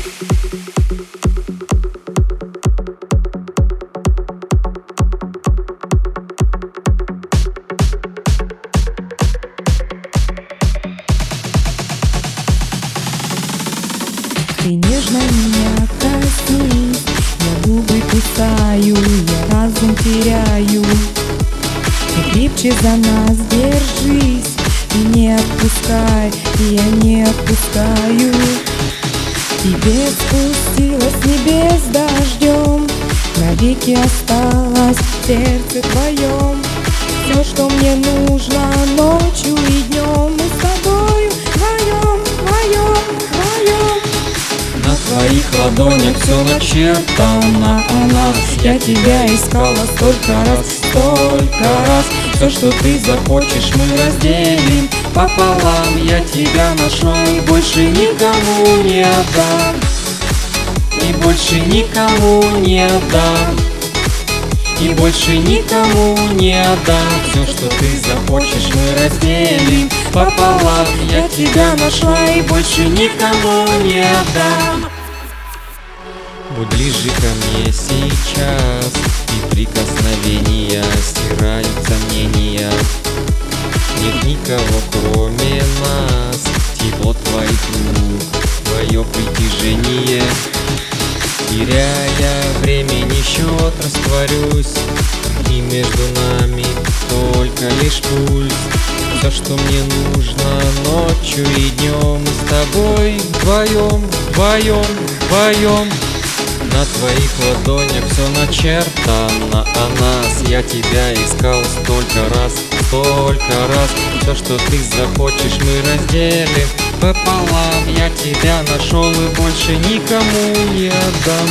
Ты нежно меня коснись, я губы кусаю, я разум теряю. Ты крепче за нас держись и не отпускай, и я не отпускаю. Тебе спустилась с небес дождем, навеки осталось в сердце твоем. Все, что мне нужно ночью и днем, мы с тобою вдвоем, вдвоем, вдвоем. На твоих ладонях все начертано о нас. Я тебя искала столько раз, столько раз. Все, что ты захочешь, мы разделим пополам. Я тебя нашел и больше никому не отдам. И больше никому не отдам. И больше никому не отдам. Все, что ты захочешь, мы разделим пополам. Я тебя нашла и больше никому не отдам. Будь ближе ко мне сейчас, и прикосновения стирают сомнения. Нет никого кроме нас, тепло твоих рук, твое притяжение. Теряя времени счет, растворюсь, и между нами только лишь пульс. Все, что мне нужно ночью и днем, мы с тобой вдвоем, вдвоем, вдвоем. На твоих ладонях все начертано о нас. Я тебя искал столько раз, столько раз. Все, что ты захочешь, мы разделим пополам. Я тебя нашел и больше никому не отдам.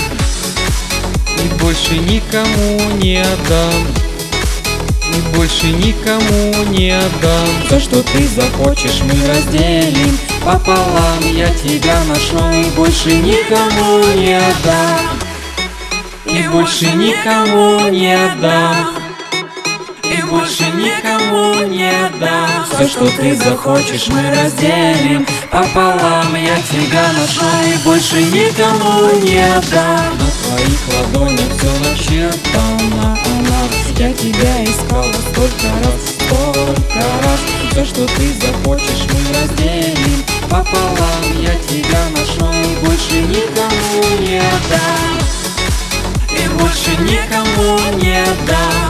И больше никому не отдам. И больше никому не отдам. Все, что ты захочешь, мы разделим пополам. Я тебя нашел и больше никому не отдам. И больше никому не отдам. И больше никому не отдам. Все, что ты захочешь, мы разделим пополам. Я тебя нашел и больше никому не отдам. На твоих ладонях все начертано о нас. Я тебя искала столько раз, столько раз. Все, что ты захочешь, мы разделим пополам. Я тебя нашел и больше никому не отдам. И больше никому не отдам.